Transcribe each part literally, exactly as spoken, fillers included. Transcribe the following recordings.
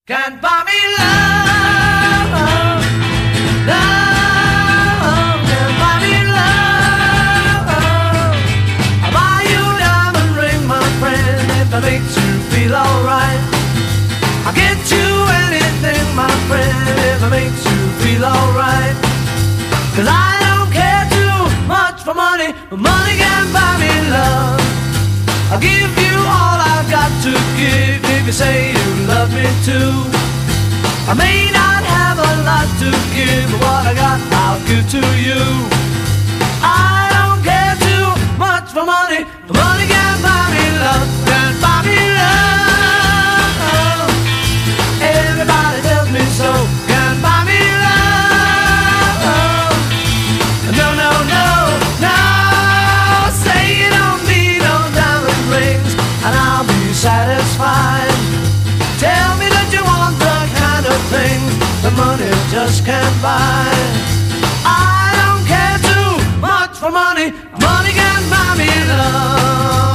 Can't buy me love, love, can't buy me love. I'll buy you a diamond ring, my friend, if it makes you feel alright. I'll get you anything, my friend, if it makes you feel alright. Cause I don't care too much for money, but money can't buy me love. I'll give you all I've got to give if you say you love me too. I may not have a lot to give, but what I got I'll give to you. I don't care too much for money, but money can't buy me love. Can't buy me love. Everybody tells me so. Can't buy me love. No, no, no, no. Say you don't need no diamond rings and I'll be satisfied. Tell me that you want the kind of things the money just can't buy. I don't care too much for money. Money can't buy me love.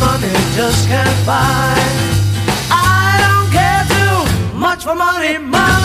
Just can't buy. I don't care too much for money. Money